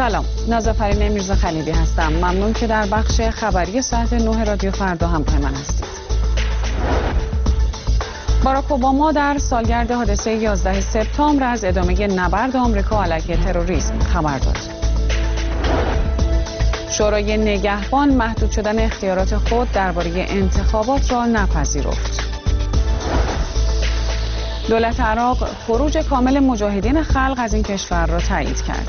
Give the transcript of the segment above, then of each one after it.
سلام، نازافرین میرزا خلیلی هستم. ممنون که در بخش خبری ساعت 9 رادیو فردا همراه من هستید. باراک اوباما در سالگرد حادثه 11 سپتامبر از ادامه نبرد آمریکا علیه تروریسم خبر داد. شورای نگهبان محدود شدن اختیارات خود درباره انتخابات را نپذیرفت. دولت عراق خروج کامل مجاهدین خلق از این کشور را تایید کرد.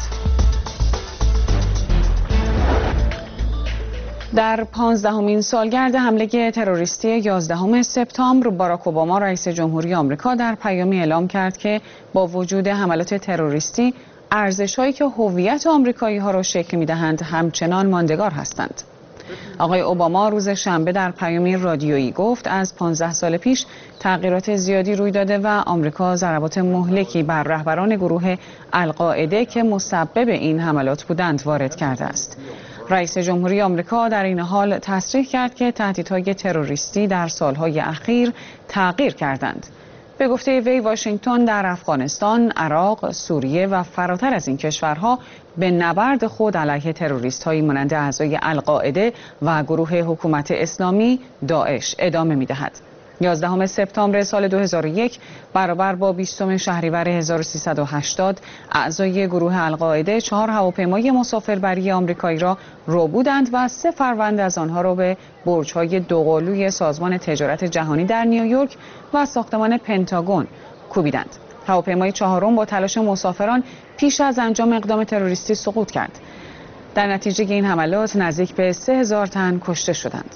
در 15مین سالگرد حمله تروریستی 11 سپتامبر، باراک اوباما رئیس جمهوری آمریکا در پیامی اعلام کرد که با وجود حملات تروریستی، ارزش‌هایی که هویت آمریکایی‌ها را شکل می‌دهند همچنان ماندگار هستند. آقای اوباما روز شنبه در پیامی رادیویی گفت از 15 سال پیش تغییرات زیادی روی داده و آمریکا ضربات مهلکی بر رهبران گروه القاعده که مسبب این حملات بودند وارد کرده است. رئیس جمهوری آمریکا در این حال تصریح کرد که تهدیدهای تروریستی در سالهای اخیر تغییر کردند. به گفته وی، واشنگتن در افغانستان، عراق، سوریه و فراتر از این کشورها به نبرد خود علیه تروریست‌هایی مانند اعضای القاعده و گروه حکومت اسلامی داعش ادامه می‌دهد. 11 سپتامبر سال 2001 برابر با 20 شهریور 1380 اعضای گروه القاعده 4 هواپیمای مسافربری آمریکایی را ربودند و 3 فروند از آنها را به برج‌های دوقلوی سازمان تجارت جهانی در نیویورک و ساختمان پنتاگون کوبیدند. هواپیمای چهارم با تلاش مسافران پیش از انجام اقدام تروریستی سقوط کرد. در نتیجه این حملات نزدیک به 3000 تن کشته شدند.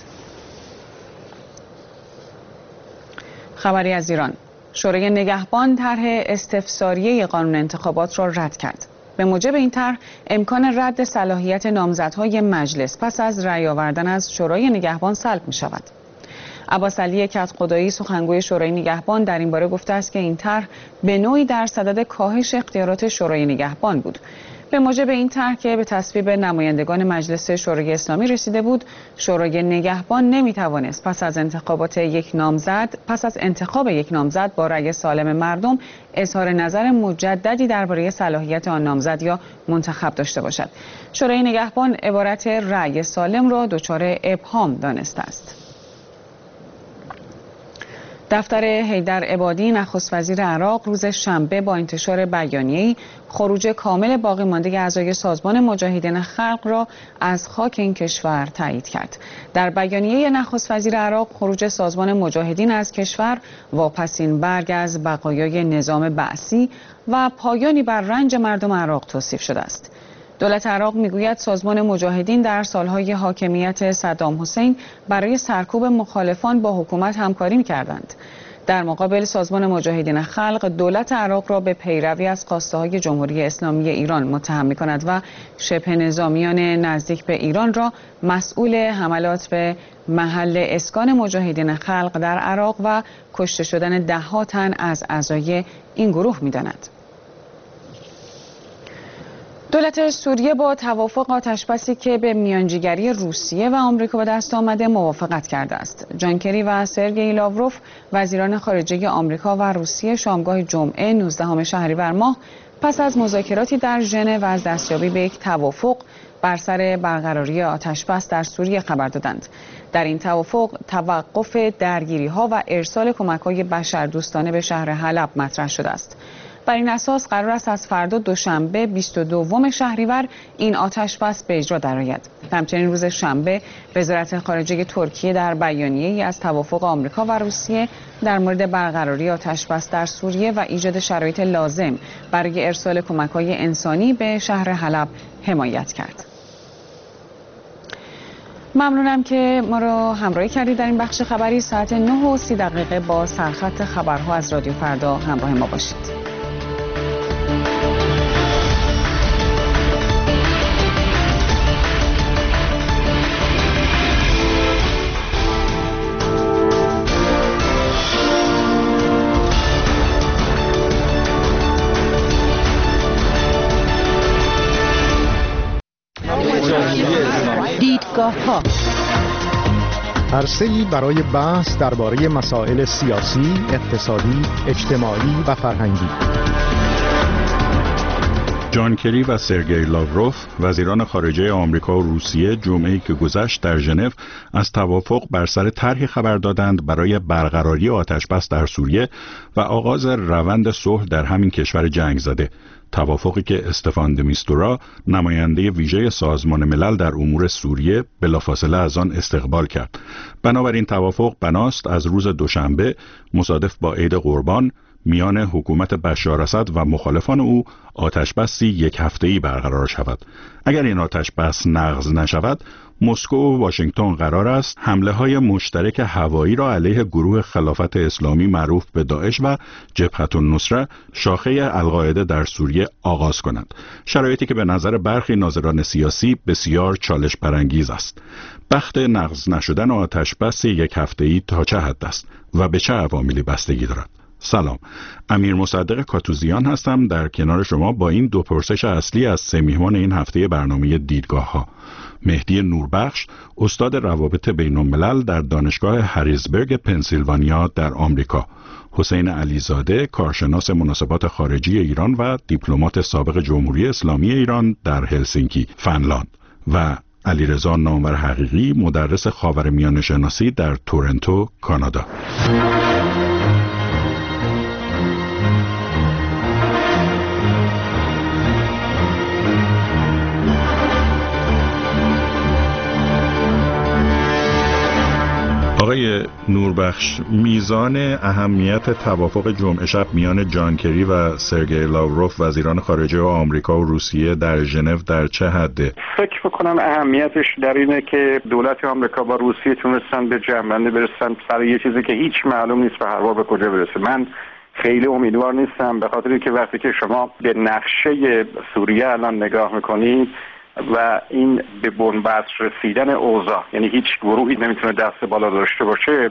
خبری از ایران. شورای نگهبان طرح استفساریه قانون انتخابات را رد کرد. به موجب این طرح امکان رد صلاحیت نامزدهای مجلس پس از رأی آوردن از شورای نگهبان سلب می شود. عباس علی کدخدایی سخنگوی شورای نگهبان در این باره گفته است که این طرح به نوعی در صدد کاهش اختیارات شورای نگهبان بود. به موجب این طرح که به تصویب نمایندگان مجلس شورای اسلامی رسیده بود، شورای نگهبان نمیتوانست پس از انتخاب یک نامزد با رأی سالم مردم اظهار نظر مجددی درباره صلاحیت آن نامزد یا منتخب داشته باشد. شورای نگهبان عبارت رأی سالم را دچار ابهام دانسته است. دفتر حیدر عبادی نخست وزیر عراق روز شنبه با انتشار بیانیه‌ای خروج کامل باقی مانده اعضای سازمان مجاهدین خلق را از خاک این کشور تایید کرد. در بیانیه نخست وزیر عراق خروج سازمان مجاهدین از کشور واپسین برگ از بقایای نظام بعثی و پایانی بر رنج مردم عراق توصیف شده است. دولت عراق میگوید سازمان مجاهدین در سالهای حاکمیت صدام حسین برای سرکوب مخالفان با حکومت همکاری می‌کردند. در مقابل سازمان مجاهدین خلق دولت عراق را به پیروی از خواسته‌های جمهوری اسلامی ایران متهم می‌کند و شبه نظامیان نزدیک به ایران را مسئول حملات به محل اسکان مجاهدین خلق در عراق و کشته شدن ده‌ها تن از اعضای این گروه می‌داند. دولت سوریه با توافق آتشبسی که به میانجیگری روسیه و آمریکا به دست آمده موافقت کرده است. جان کری و سرگئی لاوروف وزیران خارجه آمریکا و روسیه شامگاه جمعه 19 شهریور ماه پس از مذاکراتی در ژنو و از دستیابی به یک توافق بر سر برقراری آتشبس در سوریه خبر دادند. در این توافق توقف درگیری‌ها و ارسال کمک‌های بشردوستانه به شهر حلب مطرح شده است. بر این اساس قرار است از فردا دوشنبه 22 شهریور این آتشبس به اجرا درآید. همچنین روز شنبه وزارت خارجه ترکیه در بیانیه‌ای از توافق آمریکا و روسیه در مورد برقراری آتشبس در سوریه و ایجاد شرایط لازم برای ارسال کمک‌های انسانی به شهر حلب حمایت کرد. ممنونم که ما را همراهی کردید در این بخش خبری. ساعت 9:30 با سرخط خبرها از رادیو فردا همراه ما باشید. دیدگاه‌ها عرصه‌ای برای بحث درباره مسائل سیاسی، اقتصادی، اجتماعی و فرهنگی. جان کری و سرگئی لاوروف وزیران خارجه آمریکا و روسیه جمعه‌ای که گذشت در ژنو از توافق بر سر طرحی خبر دادند برای برقراری آتش‌بس در سوریه و آغاز روند صلح در همین کشور جنگ زده. توافقی که استفان د میستورا نماینده ویژه سازمان ملل در امور سوریه بلافاصله از آن استقبال کرد. بنابراین توافق بناست از روز دوشنبه مصادف با عید قربان میان حکومت بشار اسد و مخالفان او آتش‌بسی یک هفته‌ای برقرار شود. اگر این آتش‌بس نقض نشود، مسکو و واشنگتن قرار است حمله‌های مشترک هوایی را علیه گروه خلافت اسلامی معروف به داعش و جبهة النصره شاخه القاعده در سوریه آغاز کنند. شرایطی که به نظر برخی ناظران سیاسی بسیار چالش برانگیز است. بخت نقض نشدن آتش‌بس یک هفته‌ای تا چه حد است و به چه عواملی بستگی دارد؟ سلام، امیر مصدق کاتوزیان هستم در کنار شما با این دو پرسش اصلی از سه میهمان این هفته برنامه دیدگاه ها. مهدی نوربخش، استاد روابط بین الملل در دانشگاه هریزبرگ پنسیلوانیا در آمریکا، حسین علیزاده، کارشناس مناسبات خارجی ایران و دیپلمات سابق جمهوری اسلامی ایران در هلسینکی، فنلاند، و علیرضا نامور حقیقی، مدرس خاورمیانه شناسی در تورنتو، کانادا. آقای نوربخش، میزان اهمیت توافق جمعه شب میان جان کری و سرگئی لاوروف وزیران خارجه آمریکا و روسیه در ژنو در چه حده؟ فکر میکنم اهمیتش در اینه که دولت آمریکا با روسیه تونستن به جنبنده برسن سر یه چیزی که هیچ معلوم نیست به هر حال به کجا برسه. من خیلی امیدوار نیستم، به خاطر که وقتی که شما به نقشه سوریه الان نگاه میکنید و این به بنبست رسیدن اوضاع، یعنی هیچ گروهی نمیتونه دست بالا داشته باشه،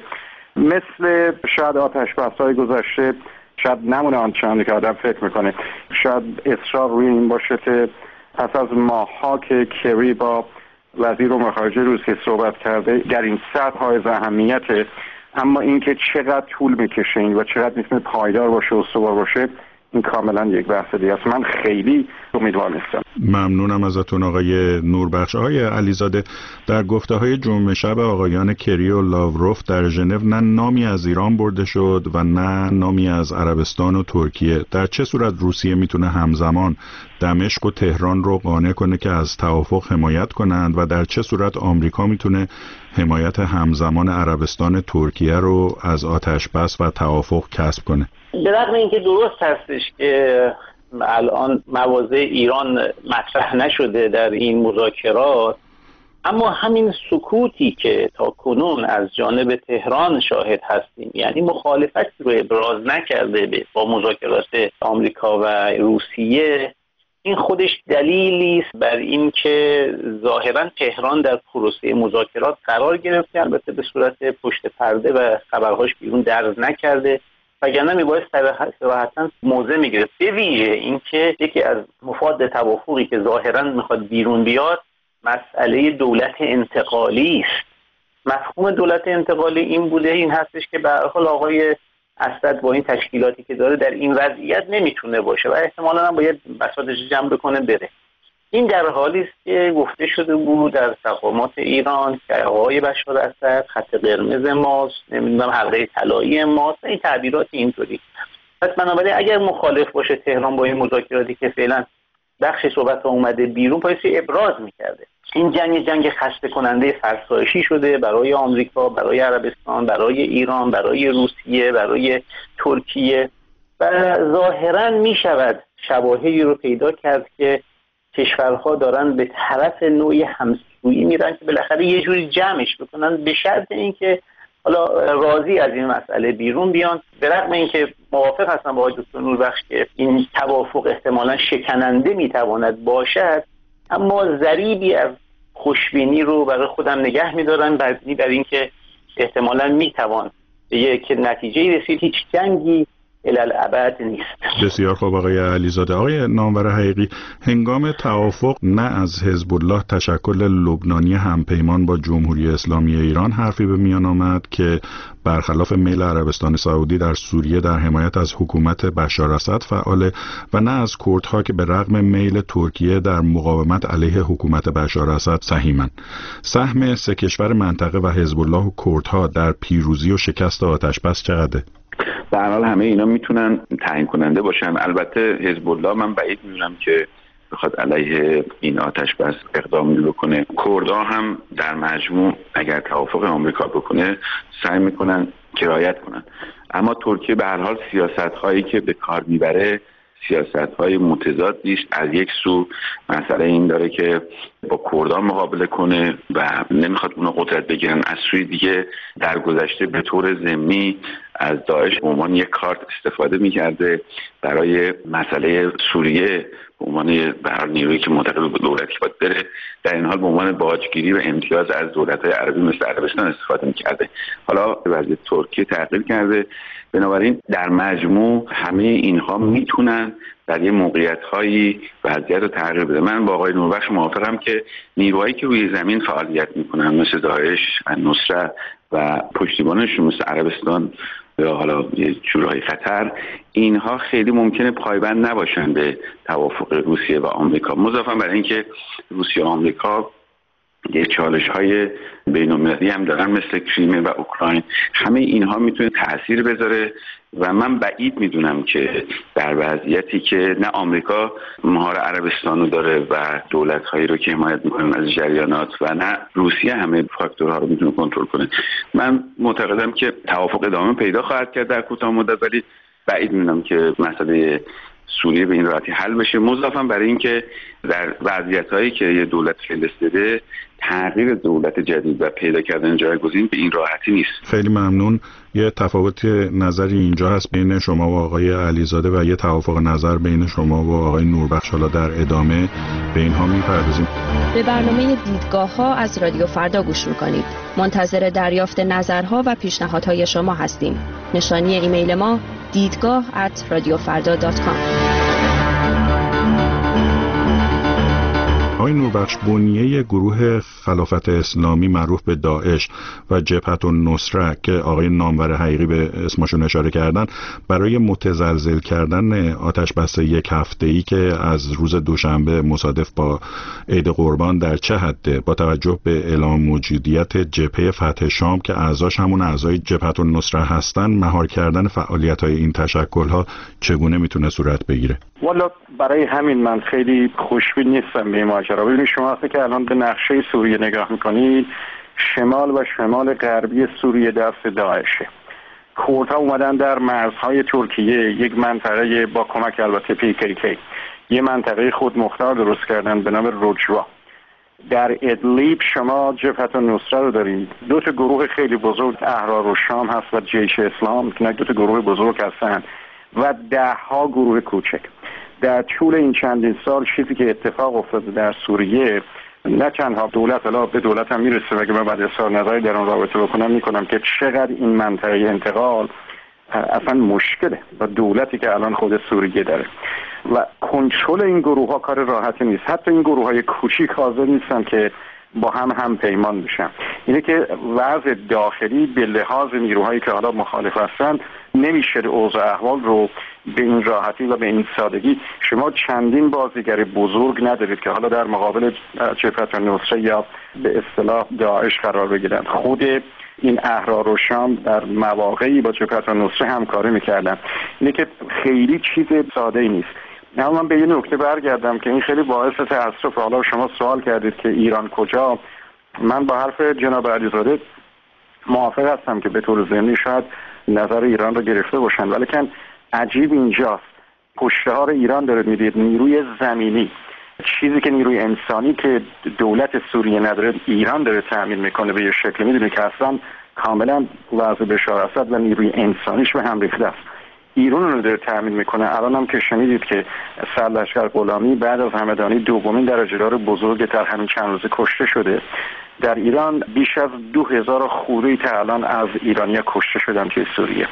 مثل شاید آتش‌بس‌های گذشته شاید نمونه آنچنانی که آدم فکر میکنه. شاید اصرار روی این باشه که پس از ماه‌ها که کری با وزیر امور خارجه روسیه صحبت کرده در این سطح حائز اهمیته، اما اینکه چقدر طول میکشه و چقدر میتونه پایدار باشه و استوار باشه، این کاملا یک بحث دیگه است. من خیلی امیدوار نیستم. ممنونم ازتون آقای نوربخش. آقای علیزاده، در گفته‌های جمعه شب آقایان کری و لاوروف در ژنو نه نامی از ایران برده شد و نه نامی از عربستان و ترکیه. در چه صورت روسیه میتونه همزمان دمشق و تهران رو قانع کنه که از توافق حمایت کنند و در چه صورت آمریکا میتونه حمایت همزمان عربستان ترکیه رو از آتش‌بس و توافق کسب کنه؟ به رغم اینکه درست هستش که الان مواضع ایران مطرح نشده در این مذاکرات، اما همین سکوتی که تا کنون از جانب تهران شاهد هستیم، یعنی مخالفت رو ابراز نکرده با مذاکرات آمریکا و روسیه، این خودش دلیلی است بر این که ظاهرا تهران در پروسه مذاکرات قرار گرفته، البته به صورت پشت پرده و خبرهاش بیرون درز نکرده، وگرنه میبایست صراحتاً موضع میگرفت. به ویژه اینکه یکی از مفاد توافقی که ظاهراً میخواد بیرون بیاد مسئله دولت انتقالی است. مفهوم دولت انتقالی این بوده، این هستش که به هر حال آقای اسد با این تشکیلاتی که داره در این وضعیت نمیتونه باشه و احتمالاً هم باید بساطش جمع بکنه بره. این در حالی است که گفته شده بود در تقامات ایران که آقای بشار اسد خط قرمز ماست، نمیدونم حلقه طلایی ماست، این تعبیرات اینطوری. پس بنابراین اگر مخالف باشه تهران با این مذاکراتی که فعلا بخش صحبت ها اومده بیرون، پایسی ابراز میکرده. این جنگ خسته کننده فرسایشی شده برای آمریکا، برای عربستان، برای ایران، برای روسیه، برای ترکیه و ظاهرا میشود شواهدی رو پیدا کرد که کشورها دارن به طرف نوعی همسویی میرن که بالاخره یه جوری جمعش بکنن، به شرط اینکه حالا راضی از این مسئله بیرون بیان. به رغم اینکه موافق هستم با آقای دکتر نوربخش که این توافق احتمالاً شکننده میتواند باشد، اما ضریبی از خوشبینی رو برای خودم نگه میدارم بر اینکه احتمالاً میتوان به یک نتیجه رسید. هیچ جنگی الالعبد نیست. بسیار خوب آقای علیزاده. آقای نامور حقیقی، هنگام توافق نه از حزب الله تشکل لبنانی همپیمان با جمهوری اسلامی ایران حرفی به میان آمد که برخلاف میل عربستان سعودی در سوریه در حمایت از حکومت بشار اسد فعاله و نه از کردها که به رغم میل ترکیه در مقاومت علیه حکومت بشار اسد سهیمن. سهم سه کشور منطقه و حزب الله و کردها در پیروزی و شکست آتش‌بس چقدره؟ به هر حال همه اینا میتونن تعیین کننده باشن. البته حزب الله من بعید میدونم که بخواد علیه این آتش‌بس اقدامی بکنه. کردها هم در مجموع اگر توافق آمریکا بکنه سعی میکنن که رعایت کنن، اما ترکیه به هر حال سیاست‌هایی که به کار میبره سیاست‌های متضادی است. از یک سو مسئله این داره که با کردان مقابله کنه و نمیخواد اونو قدرت بگیرن، از سوی دیگه در گذشته به طور ضمنی از داعش به عنوان یک کارت استفاده میکرده برای مسئله سوریه به عنوان نیرویی که معتقد به دولتی باید بره، در این حال به عنوان باجگیری و امتیاز از دولت‌های عربی مثل عربستان استفاده میکرده. حالا وضعیت ترکیه تغییر کرده، بنابراین در مجموع همه اینها میتونن در یه موقعیت‌هایی وضعیت رو تغییر بده. من با آقای نوربخش موافقم که نیروهایی که روی زمین فعالیت میکنن مثل داعش و نصرت و پشتیبانشون مثل عربستان یا حالا یه جورهای خطر، اینها خیلی ممکنه پایبند نباشن به توافق روسیه و آمریکا، مضافاً بر اینکه روسیه و آمریکا یه چالش‌های بین‌المللی هم دارن مثل کریمه و اوکراین. همه اینها میتونه تأثیر بذاره و من بعید میدونم که در وضعیتی که نه آمریکا مهار عربستان رو داره و دولت‌هایی رو که حمایت میکنن از جریانات و نه روسیه همه فاکتورها رو میتونه کنترل کنه. من معتقدم که توافق ادامه پیدا خواهد کرد در کوتاه مدت، ولی بعید میدونم که مسئله سوریه به این راحتی حل بشه، مضافاً برای اینکه در وضعیت‌هایی که یه دولت فلسطینه تغییر دولت جدید و پیدا کردن جایگزین به این راحتی نیست. خیلی ممنون. یه تفاوت نظری اینجا هست بین شما و آقای علیزاده و یه توافق نظر بین شما و آقای نوربخش. حالا در ادامه به اینها میپردازیم. به برنامه دیدگاه‌ها از رادیو فردا گوش میکنید. منتظر دریافت نظرها و پیشنهادهای شما هستیم. نشانی ایمیل ما دیدگاه@radiofarda.com. آقای نوربخش، بنیه گروه خلافت اسلامی معروف به داعش و جبهت النصره که آقای نامور حقیقی به اسمشون اشاره کردن برای متزلزل کردن آتش‌بس یک هفته‌ای که از روز دوشنبه مصادف با عید قربان در چه حده با توجه به اعلام موجودیت جبهه فتح شام که اعضاش همون اعضای جبهت النصره هستن، مهار کردن فعالیت‌های این تشکل‌ها چگونه میتونه صورت بگیره؟ والا برای همین من خیلی خوشبین نیستم به این ماجرا. ببینید شما وقتی که الان به نقشه سوریه نگاه میکنید، شمال و شمال غربی سوریه دست داعشه. کردها اومدن در مرزهای ترکیه یک منطقه با کمک البته PKK یه منطقه خودمختار درست کردن به نام رجوا. در ادلیب شما جبهت النصره رو دارید، دو تا گروه خیلی بزرگ، احرار الشام هست و جیش اسلام که دو تا گروه بزرگ هستن و دهها گروه کوچک. در طول این چندین سال چیزی که اتفاق افتاده در سوریه، نه تنها دولت، حالا به دولت هم میرسه و اگه من بعد اظهار نظری در اون رابطه میکنم که چقدر این منطقه انتقال اصلا مشکله با دولتی که الان خود سوریه داره و کنترل این گروه ها کار راحتی نیست. حتی این گروه های کوچیک حاضر نیستن که با هم پیمان بشن. اینه که وضع داخلی به لحاظ نیروهایی که حالا مخالف هستن نمیشه اوضاع احوال رو به این راحتی و به این سادگی. شما چندین بازیگر بزرگ ندارید که حالا در مقابل جبهت النصره یا به اصطلاح داعش قرار بگیرن. خود این احرار و شام در مواقعی با جبهت النصره همکاری میکردن. اینه که خیلی چیز ساده‌ای نیست. نه من به یه نکته برگردم که این خیلی باعث تأسف. حالا شما سوال کردید که ایران کجا. من با حرف جناب علیزاده موافق هستم که به طور ضمنی شاید نظر ایران رو گرفته باشن، ولی که عجیب اینجاست پشتهار ایران داره میدید نیروی زمینی، چیزی که نیروی انسانی که دولت سوریه نداره ایران داره تأمین میکنه به یه شکل. میدونی که اصلا کاملا وضع بشار اسد و نیروی انسانیش به هم ریخته است. ایران رو داره تأمین میکنه. الان هم که شنیدید که سرلشکر غلامی بعد از همدانی دومین درجه‌دار بزرگ در همین چند روز کشته شده. در ایران بیش از 2000 خورده تا الان از ایرانیا کشته شدن توی سوریه.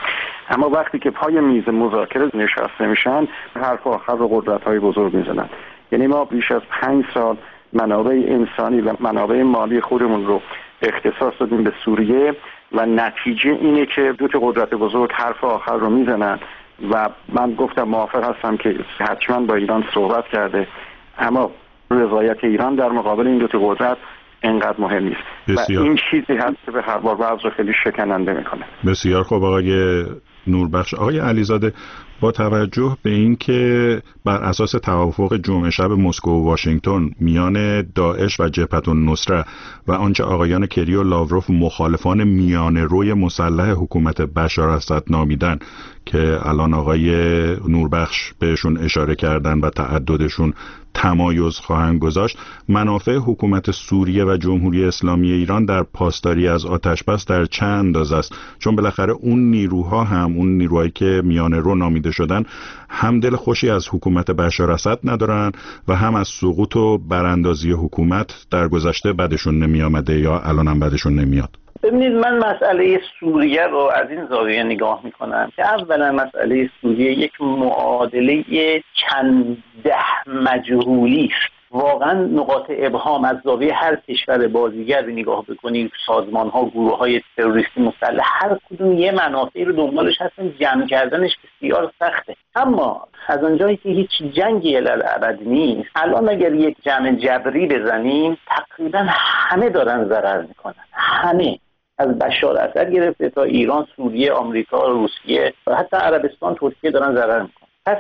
اما وقتی که پای میز مذاکره نشسته میشن حرف آخر رو قدرت‌های بزرگ میزنن. یعنی ما بیش از 5 سال منابع انسانی و منابع مالی خودمون رو اختصاص دادیم به سوریه و نتیجه اینه که دو تا قدرت بزرگ حرف آخر رو میزنن و من گفتم موافق هستم که حتما با ایران صحبت کرده، اما رضایت ایران در مقابل این دو تا قدرت اینقدر مهم نیست بسیار. و این چیزی هست که به هر بار وضع خیلی شکننده میکنه. بسیار خوب آقای نوربخش. آقای علیزاده، با توجه به اینکه بر اساس توافق جمعه شب مسکو و واشنگتن میان داعش و جبهة النصره و آنچه آقایان کری و لاوروف مخالفان میانه روی مسلح حکومت بشار اسد نامیدن که الان آقای نوربخش بهشون اشاره کردن و تعددشون تمایز خواهند گذاشت، منافع حکومت سوریه و جمهوری اسلامی ایران در پاسداری از آتش‌بس در چه اندازه است؟ چون بالاخره اون نیروها هم اون نیروهایی که میانه رو نامیده شدن هم دل خوشی از حکومت بشار اسد ندارن و هم از سقوط و براندازی حکومت در گذشته بدشون نمی آمده یا الان هم بدشون نمیاد. ببینید، من مسئله سوریه رو از این زاویه نگاه میکنم که اولا مسئله سوریه یک معادله چند ده مجهولی است. واقعا نقاط ابهام از زاویه هر کشور بازیگر نگاه بکنید، سازمان ها، گروه های تروریستی مسلح، هر کدوم یه منافعی رو دنبالش هستن، جمع کردنش بسیار سخته. اما از اونجایی که هیچ جنگی الابد نیست، الان اگر یک جمع جبری بزنیم تقریبا همه دارن ضرر میکنن، همه، از بشار اسد گرفته تا ایران، سوریه، آمریکا، روسیه و حتی عربستان، ترکیه دارن ضرر میکنن. پس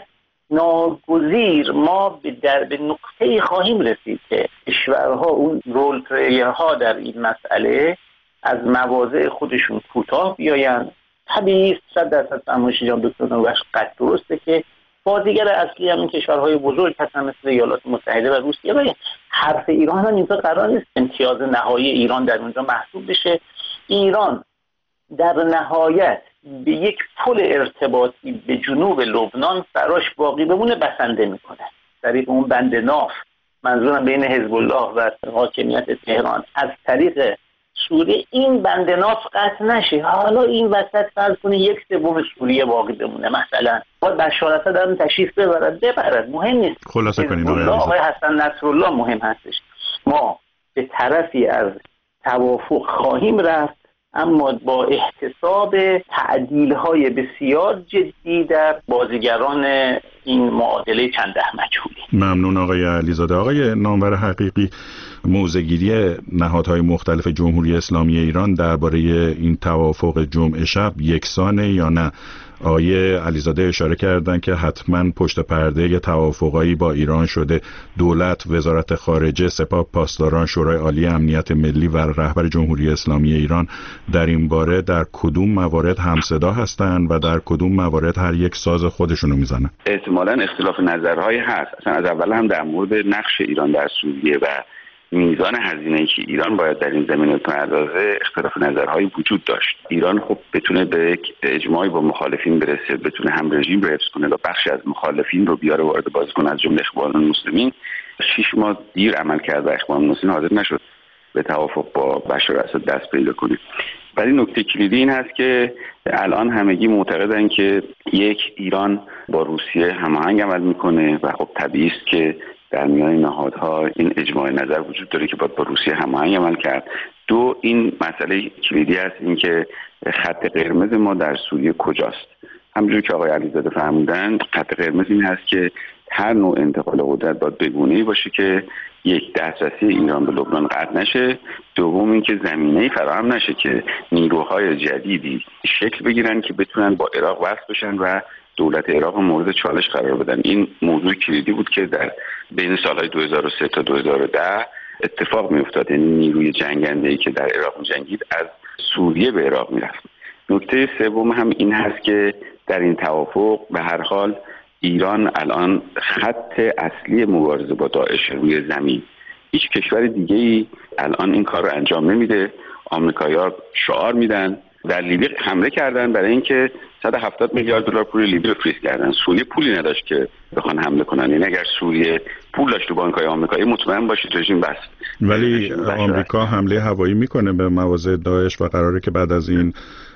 ناگزیر ما به نقطه‌ای خواهیم رسید که کشورها، اون رول پلیرها در این مسئله، از مواضع خودشون کوتاه بیاین. طبیعی است 100% فرمایش جناب دکتر نوربخش قطع درسته که بازیگر اصلی همین کشورهای بزرگ هستن مثل ایالات متحده و روسیه و حرف ایران هم اینجا قرار نیست امتیاز نهایی ایران در اونجا محسوب بشه. ایران در نهایت به یک پل ارتباطی به جنوب لبنان براش باقی بمونه بسنده میکنه. طریق اون بند ناف، منظورم بین حزب الله و حاکمیت تهران، از طریق سوریه این بند ناف قطع نشه. حالا این وسط فرض کنه 1/3 سوریه باقی بمونه، مثلا باید بشار اسد هم تشریف ببرد، مهم نیست. خلاصه کنیم آقای حسن نصرالله مهم هستش. ما به طرفی از توافق خواهیم رفت، اما با احتساب تعدیل‌های بسیار جدی در بازیگران این معادله چند ده مجهولی. ممنون آقای علیزاده. آقای نامور حقیقی، موضع‌گیری نهادهای مختلف جمهوری اسلامی ایران درباره این توافق جمعه شب یکسانه یا نه؟ آقای علیزاده اشاره کردن که حتما پشت پرده یه توافقایی با ایران شده. دولت، وزارت خارجه، سپاه پاسداران، شورای عالی امنیت ملی و رهبر جمهوری اسلامی ایران در این باره در کدوم موارد همصدا هستند و در کدوم موارد هر یک ساز خودشونو میزنن؟ احتمالاً اختلاف نظرهای هست. اصلا از اول هم در مورد نقش ایران در سوریه و میزان هزینه‌ای که ایران باید در این زمینه بپردازه اختلاف نظرهایی وجود داشت. ایران خب بتونه به یک اجماعی با مخالفین برسه، بتونه هم رژیم رو حفظ کنه و بخشی از مخالفین رو بیاره وارد بازی کنه، از جمله اخوان المسلمین. 6 ماه دیر عمل کرد و اخوان المسلمین حاضر نشد به توافق با بشار اسد دست پیدا کنه. ولی نکته کلیدی این هست که الان همگی معتقدن که یک، ایران با روسیه هماهنگ عمل میکنه و خب طبیعی است که در میان نهادها این اجماع نظر وجود داره که باید با روسیه هماهنگ عمل کرد. دو، این مسئله کلیدی است، این که خط قرمز ما در سوریه کجاست. همونجور که آقای علیزاده فرمودن، خط قرمز این هست که هر نوع انتقال قدرت باید بگونه‌ای باشه که یک، دسترسی ایران به لبنان قطع نشه. دوم، این که زمینه‌ای فراهم نشه که نیروهای جدیدی شکل بگیرن که بتونن با عراق وصل بشن و دولت عراق مورد چالش قرار بدن. این موضوع کلیدی بود که در بین سالهای 2003 تا 2010 اتفاق می‌افتاد. یعنی نیروی جنگنده‌ای که در عراق جنگید از سوریه به عراق می‌رفت. نکته سوم هم این هست که در این توافق به هر حال ایران الان خط اصلی مبارزه با داعش روی زمین. هیچ کشور دیگه‌ای الان این کار رو انجام نمیده. آمریکایی‌ها شعار میدن، در لیبی حمله کردن برای اینکه 170 میلیارد دلار پول لیبی رو فریز کردن. سوریه پولی نداشت که بخوان حمله کنن. یعنی اگر سوریه پول داشت تو بانک‌های آمریکایی مطمئن باشید رژیم بس. ولی آمریکا حمله هوایی میکنه به مواضع داعش و قراره که بعد از این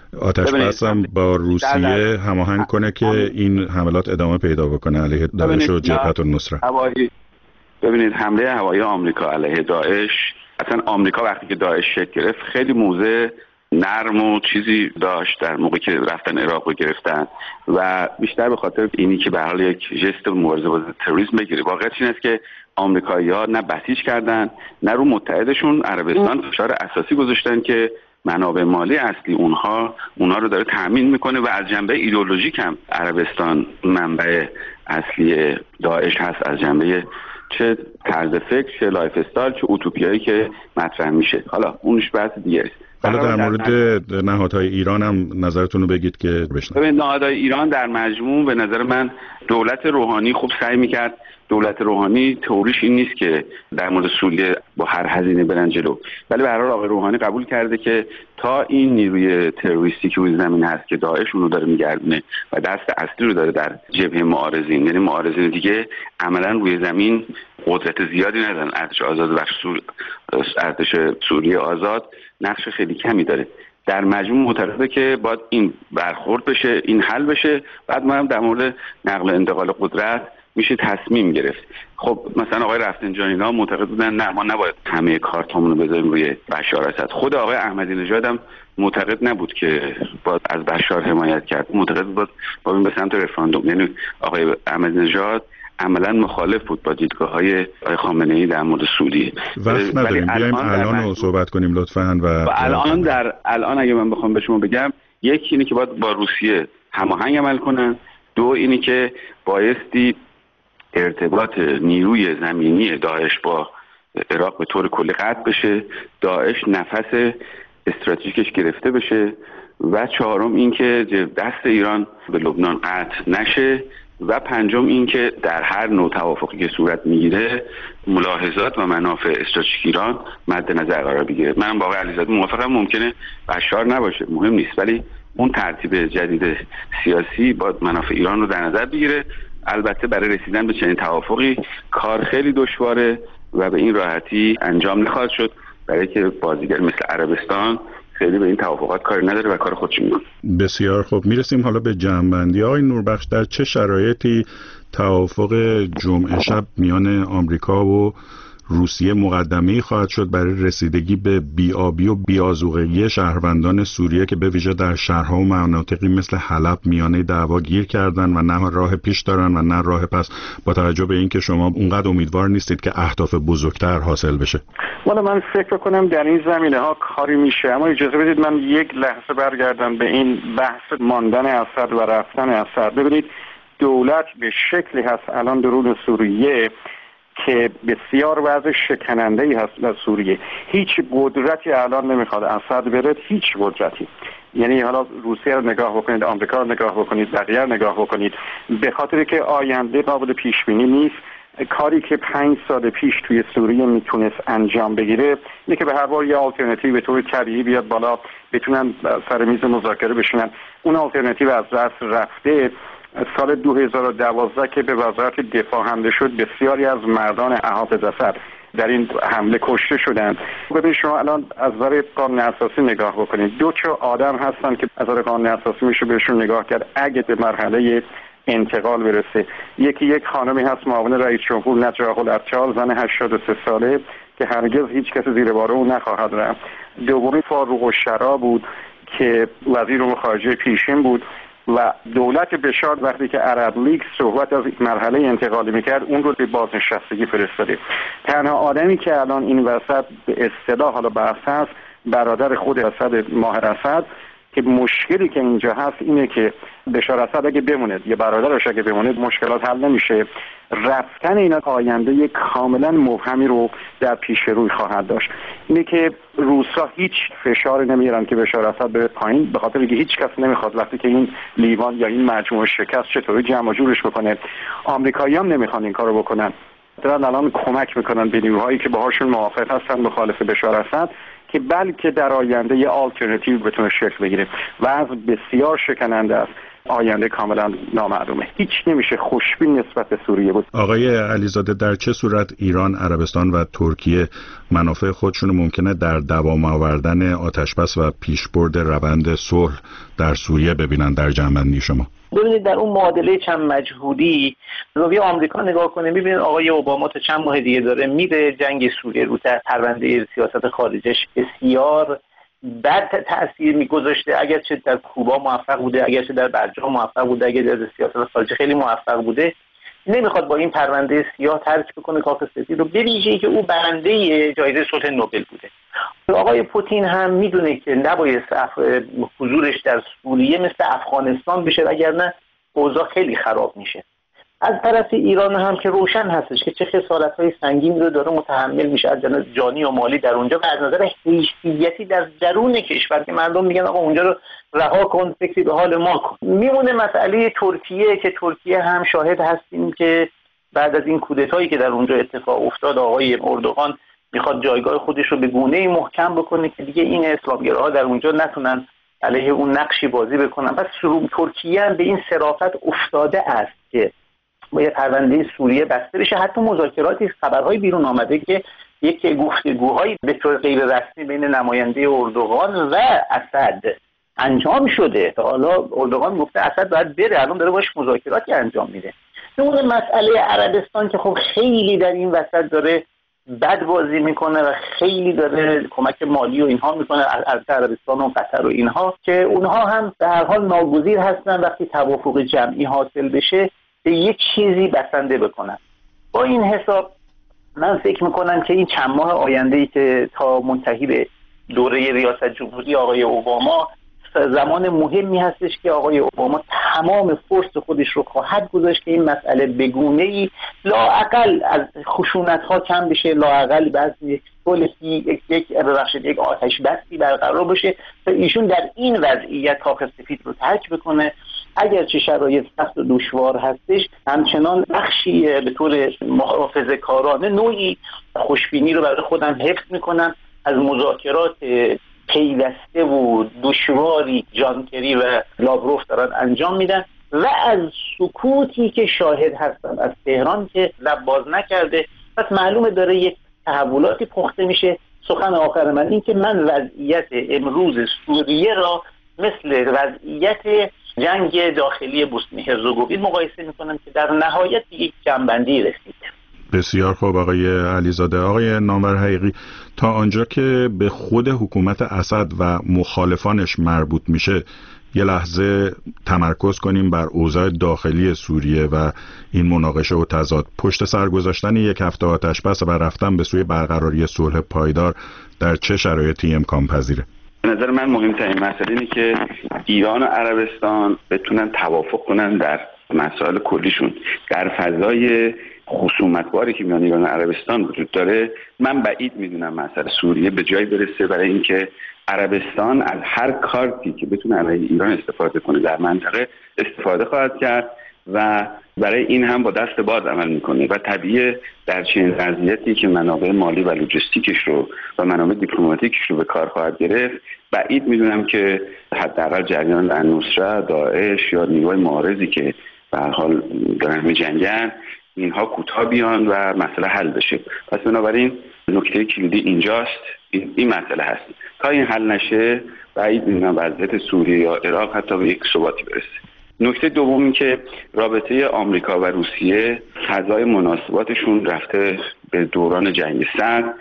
آتش بس هم با روسیه هماهنگ کنه که این حملات ادامه پیدا بکنه علیه داعش و جبهت النصره. ببینید حمله هوایی آمریکا علیه داعش، اصلا آمریکا وقتی که داعش شکل گرفت خیلی موضع نرم و چیزی داشت در موقعی که رفتن عراق رو گرفتن و بیشتر به خاطر اینی که به حال یک ژست مبارزه با تروریسم بگیره. واقعیت این است که آمریکایی‌ها نه بسیج کردن نه رو متحدشون عربستان فشار اساسی گذاشتن که منابع مالی اصلی اونها رو داره تامین میکنه و از جنبه ایدئولوژیک هم عربستان منبع اصلی داعش هست، از جنبه چه طرز فکر، چه لایف استایل، چه اوتوپیایی که مطرح میشه. حالا اونش بحث دیگه است. حالا در مورد نهادهای ایران هم نظرتون رو بگید که بشنویم. ببین نهادهای ایران در مجموع به نظر من دولت روحانی خوب سعی میکرد. دولت روحانی تئوریش این نیست که در مورد سوریه با هر هزینه برن جلو، ولی به هر حال آقای روحانی قبول کرده که تا این نیروی تروریستی که روی زمین هست که داعش اونو داره میگردونه و دست اصلی رو داره در جبهه معارضین، یعنی معارضین دیگه عملا روی زمین قدرت زیادی ندارن. ارتش آزاد بخش ارتش سوریه آزاد نقش خیلی کمی داره. در مجموع معتقده که باید این برخورد بشه، این حل بشه، بعد ما هم در مورد نقل و انتقال قدرت میشه تصمیم گرفت. خب مثلا آقای رفسنجانی‌ها معتقد بودن نه ما نباید همه کارتامون رو بذاریم روی بشار اسد. خود آقای احمدی نژاد هم معتقد نبود که باید از بشار حمایت کرد، معتقد بود باید به سمت رفراندوم. یعنی آقای احمدی نژاد عملا مخالف بود با دیدگاه‌های آقای خامنه‌ای در مورد سوریه. وقت نداریم بیایم الان رو صحبت کنیم لطفاً. و الان اگه من بخوام به شما بگم، یکی اینه که باید با روسیه هماهنگ عمل کنن، دو اینی که بایستی ارتباط نیروی زمینی داعش با عراق به طور کلی قطع بشه، داعش نفس استراتژیکش گرفته بشه، و چهارم این که دست ایران به لبنان قطع نشه، و پنجم این که در هر نوع توافقی که صورت میگیره ملاحظات و منافع استراتژیک ایران مد نظر قرار بگیره. منم با آقای علیزاده موافقم، ممکنه بشار نباشه، مهم نیست، ولی اون ترتیب جدید سیاسی با منافع ایران رو در نظر بگیره. البته برای رسیدن به چنین توافقی کار خیلی دشواره و به این راحتی انجام نخواهد شد، برای که بازیگر مثل عربستان خیلی به این توافقات کاری نداره و کار خودش میکنه. بسیار خوب، میرسیم حالا به جمع‌بندی. آقای نوربخش، در چه شرایطی توافق جمعه شب میان آمریکا و روسیه مقدمه‌ای خواهد شد برای رسیدگی به بی‌آبی و بی‌آذوقگی شهروندان سوریه که به ویژه در شهرها و مناطقی مثل حلب میانه دعوا گیر کردن و نه راه پیش دارن و نه راه پس، با توجه به اینکه شما اونقدر امیدوار نیستید که اهداف بزرگتر حاصل بشه؟ والا من فکر کنم در این زمینه ها کاری میشه، اما اجازه بدید من یک لحظه برگردم به این بحث ماندن اسد و رفتن اسد. ببینید دولت به شکلی هست الان درون سوریه که بسیار وضع شکننده‌ای هست در سوریه. هیچ قدرتی الان نمیخواد اسد بره، هیچ قدرتی. یعنی حالا روسیه رو نگاه بکنید، آمریکا رو نگاه بکنید، بقیه رو نگاه بکنید، به خاطر که آینده قابل پیش بینی نیست. کاری که 5 سال پیش توی سوریه میتونست انجام بگیره اینه که به هر بار یه آلترناتیو به طور طبیعی بیاد بالا، بتونن سر میز مذاکره بشینن. اون آلترناتیو از دست رفته. سال 2012 که به وزارت دفاع حمله شد، بسیاری از مردان احافظ اسد در این حمله کشته شدند. ببینید شما الان از نظر قانون اساسی نگاه بکنید، دو تا آدم هستن که از نظر قانون اساسی میشه بهشون نگاه کرد اگه به مرحله انتقال برسه. یکی یک خانمی هست معاون رئیس جمهور نجاح العطال، زن 83 ساله که هرگز هیچ کس زیر بار او نخواهد رفت. دومی فاروق الشرا بود که وزیر امور خارجه پیشین بود و دولت بشار وقتی که عرب لیگ صحبت از مرحله انتقالی میکرد اون رو به بازنشستگی فرستاده. تنها آدمی که الان این وسط به اصطلاح حالا بحث هست برادر خود اسد، ماهر اسد، که مشکلی که اینجا هست اینه که بشار اسد اگه بمونه یا برادرش اگه بمونه مشکلات حل نمیشه. رفتن اینا آینده کاملا مبهمی رو در پیش روی خواهد داشت. اینه که روسا هیچ فشار نمیارن که بشار اسد بره پایین، به خاطر اینکه هیچ کس نمیخواد وقتی که این لیوان یا این مجموعه شکست چطوری جمع جورش بکنه. آمریکایی‌ها هم نمیخوان این کارو بکنن. دارن الان کمک میکنن به نیروهایی که باهاشون موافق هستن مخالف بشار اسد که بلکه در آینده یه آلترناتیو بتونه شکل بگیره. وضع بسیار شکننده است. آینده کاملا نامعلومه. هیچ نمیشه خوشبین نسبت به سوریه بود. آقای علیزاده، در چه صورت ایران، عربستان و ترکیه منافع خودشون ممکنه در دوام آوردن آتشبس و پیشبرد روند صلح در سوریه ببینن در جنبندی شما؟ ببینید در اون معادله چند مجهولی زاویه آمریکا نگاه کنه، می‌بینید آقای اوباما تا چند ماه دیگه داره میره جنگ سوریه رو در پرونده سیاست خارجش بسیار بد تأثیر میگذاشته. اگرچه در کوبا موفق بوده، اگرچه در برجام موفق بوده، اگر در سیاست خارجی خیلی موفق بوده، نمیخواد با این پرونده سیاه ترک بکنه کاخ سفید رو، به ویژه‌ای که او برنده جایزه صلح نوبل بوده. آقای پوتین هم میدونه که نباید حضورش در سوریه مثل افغانستان بشه، وگرنه اوضاع خیلی خراب میشه. از طرف ایران هم که روشن هستش که چه خسارت‌های سنگینی رو داره متحمل میشه از جانب جانی و مالی در اونجا، و از نظر حیثیتی در درون کشور که مردم میگن آقا اونجا رو رها کن، فکری به حال ما کن. میمونه مسئله ترکیه که ترکیه هم شاهد هستیم که بعد از این کودتایی که در اونجا اتفاق افتاد آقای اردوغان میخواد جایگاه خودش رو به گونه‌ای محکم بکنه که دیگه این اسلامگراها در اونجا نتونن علیه اون نقشی بازی بکنن. پس ترکیه هم به این صرافت افتاده است که باید پرونده سوریه بسته بشه. حتی مذاکراتی، خبرهای بیرون آمده که یک گفتگوهایی به طور غیر رسمی بین نماینده اردوغان و اسد انجام شده. تا حالا اردوغان گفته اسد باید بره، الان داره باش مذاکراتی انجام میده. اون مسئله عربستان که خب خیلی در این وسط داره بد بازی میکنه و خیلی داره کمک مالی و اینها میکنه از عربستان و قطر و اینها، که اونها هم به هر حال ناگزیر هستن وقتی توافق جمعی حاصل بشه به یک چیزی بسنده بکنن. با این حساب من فکر میکنم که این چند ماه آینده‌ای که تا منتهی به دوره ریاست جمهوری آقای اوباما زمان مهمی هستش که آقای اوباما تمام فرص خودش رو خواهد گذاشت که این مسئله به گونه‌ای لااقل از خشونت‌ها کم بشه، لااقل بعضی یک آتش بسی برقرار بشه تا ایشون در این وضعیت کاخ سفید رو ترک بکنه. اگرچه شرایط سخت و دشوار هستش، همچنان بخشی به طور محافظه‌کارانه نوعی خوشبینی رو برای خودم حفظ میکنم از مذاکرات پیوسته و دشواری جان کری و لاوروف دارن انجام میدن و از سکوتی که شاهد هستم از تهران که لب باز نکرده. پس معلومه داره یک تحولاتی پخته میشه. سخن آخر من این که من وضعیت امروز سوریه را مثل وضعیت جنگ داخلی بوسنی هرزگوین مقایسه میکنم که در نهایت یک جنبندی رسید. بسیار خوب آقای علیزاده. آقای نامور حقیقی، تا آنجا که به خود حکومت اسد و مخالفانش مربوط میشه یه لحظه تمرکز کنیم بر اوضاع داخلی سوریه و این مناقشه و تضاد. پشت سر گذاشتن یک هفته آتشبس و رفتن به سوی برقراری صلح پایدار در چه شرایطی امکان پذیره؟ به نظر من مهمترین مسئله اینه که ایران و عربستان بتونن توافق کنن در مسائل کلیشون. در فضای خصومتباری که میان ایران و عربستان وجود داره، من بعید میدونم مسئله سوریه به جایی برسه برای اینکه عربستان از هر کارتی که بتونه علیه ایران استفاده کنه در منطقه استفاده خواهد کرد و برای این هم با دست باز عمل میکنه و طبیعیه در چنین وضعیتی که منابع مالی و لوجستیکش رو و منابع دیپلماتیکش رو به کار خواهد گرفت، بعید میدونم که حداقل جریان النصره، داعش یا نیروهای معارضی که به هر حال دارن میجنگن اینها کوتاه بیان و مسئله حل بشه. پس بنابراین نکته کلیدی اینجاست، این مسئله هست. تا این حل نشه بعید میدونم وضعیت سوریه یا عراق حتی به یک ثباتی برسه. نکته دوم این که رابطه آمریکا و روسیه فضای مناسباتشون رفته به دوران جنگ سرد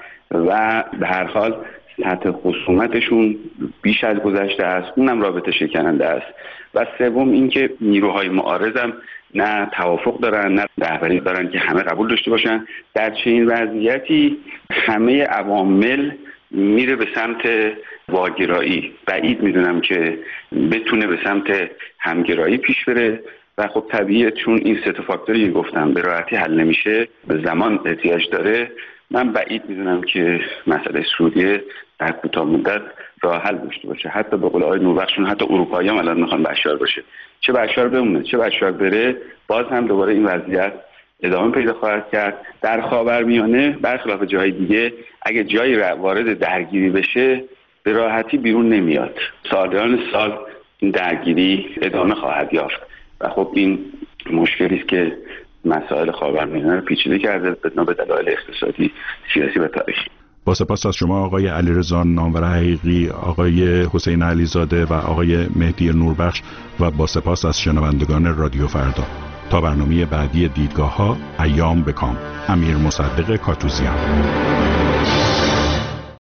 و به هر حال سطح خصومتشون بیش از گذشته است، اونم رابطه شکننده است. و سوم این که نیروهای معارض هم نه توافق دارن نه رهبری دارن که همه قبول داشته باشن. در چنین وضعیتی همه عوامل میره به سمت واگرایی. بعید میدونم که بتونه به سمت همگرایی پیش بره و خب طبیعیه چون این سه تا فاکتوری که گفتم به راحتی حل نمیشه، به زمان احتیاج داره. من بعید میدونم که مسئله سوریه در کوتاه مدت راه حل داشته باشه. حتی به قول آقای نوربخشون حتی اروپایی‌ها هم الان میخوان بشار باشه، چه بشار بمونه چه بشار بره، باز هم دوباره این وضعیت ادامه پیدا خواهد کرد. در خاورمیانه برخلاف جای دیگه اگه جایی وارد درگیری بشه به راحتی بیرون نمیاد. سالیان سال این درگیری ادامه خواهد یافت و خب این مشکلی است که مسائل خاورمیانه رو پیچیده کرده به دلایل اقتصادی، سیاسی و تاریخی. با سپاس از شما آقای علیرضا نامور حقیقی، آقای حسین علیزاده و آقای مهدی نوربخش و با سپاس از شنوندگان رادیو فردا. تا برنامه بعدی دیدگاه‌ها، ایام بکام. امیر مصدق کاتوزیان.